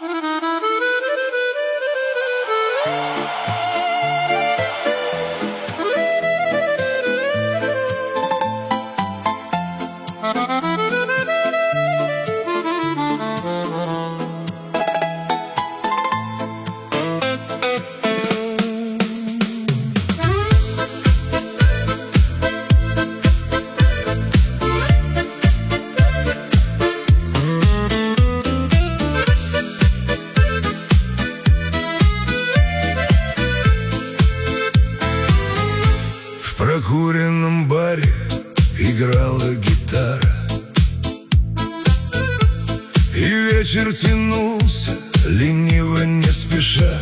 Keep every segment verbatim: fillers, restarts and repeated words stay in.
В прокуренном баре играла гитара, и вечер тянулся, лениво не спеша.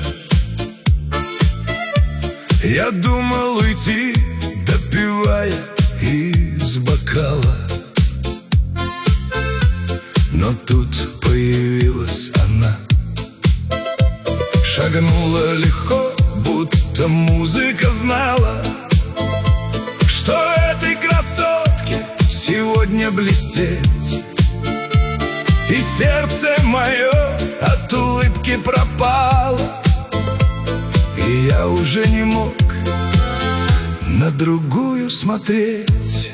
Я думал уйти, допивая из бокала, но тут появилась она. Шагнула легко, будто музыка знала, что этой красотке сегодня блестеть. И сердце мое от улыбки пропало, и я уже не мог на другую смотреть.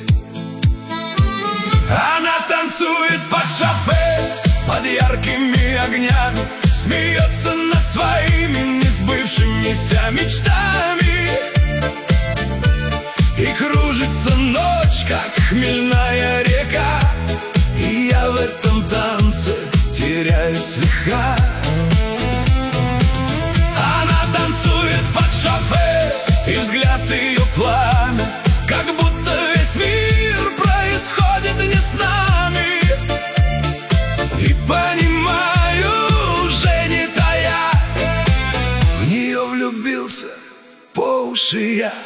Она танцует под шофе, под яркими огнями, смеется над своими несбывшимися мечтами. И кружится ночь, как хмельная река, и я в этом танце теряюсь слегка. Она танцует под шофе, и взгляд ее пламя, как будто весь мир происходит не с нами. И понимаю, уже не тая, в нее влюбился по уши я.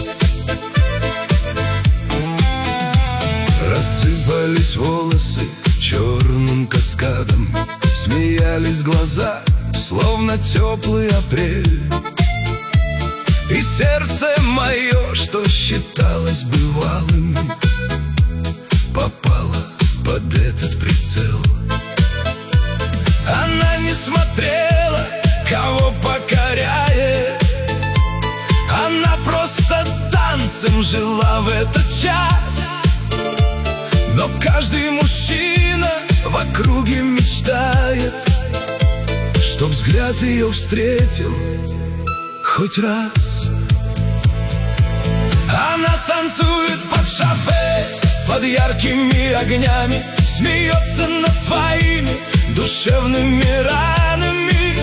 Рассыпались волосы черным каскадом, смеялись глаза, словно теплый апрель. И сердце мое, что считалось бывалым, попало под этот прицел. Она не смотрела, кого покоряет, она просто танцем жила в этот час. Но каждый мужчина в округе мечтает, чтоб взгляд ее встретил хоть раз. Она танцует под шофе, под яркими огнями, смеется над своими душевными ранами.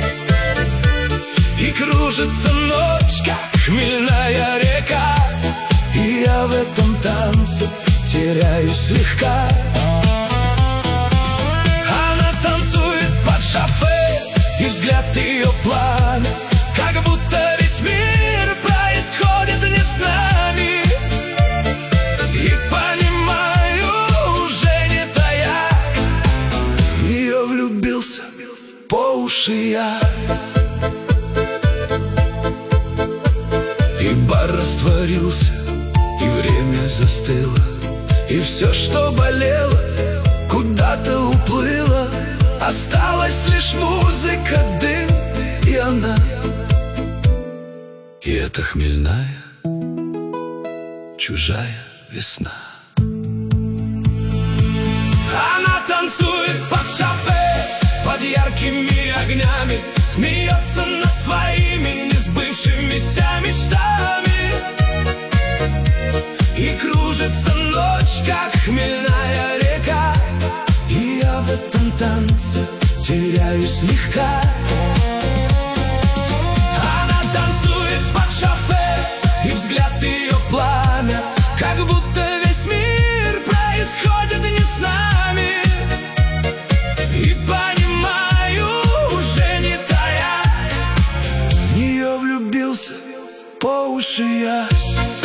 И кружится ночь, как хмельная река, и я в этом танце теряюсь слегка. Она танцует под шофе, и взгляд ее пламя, как будто весь мир происходит не с нами. И понимаю, уже не тая, в нее влюбился по уши я. И бар растворился, и время застыло, и все, что болело, куда-то уплыло. Осталась лишь музыка, дым и она. И эта хмельная, чужая весна. Она танцует под шофе, под яркими огнями, смеется над своими несбывшимися мечтами. И кружится ночь, как хмельная река, и я в этом танце теряюсь слегка. Она танцует под шофе, и взгляд ее пламя, как будто весь мир происходит не с нами. И понимаю, уже не тая, в нее влюбился по уши я.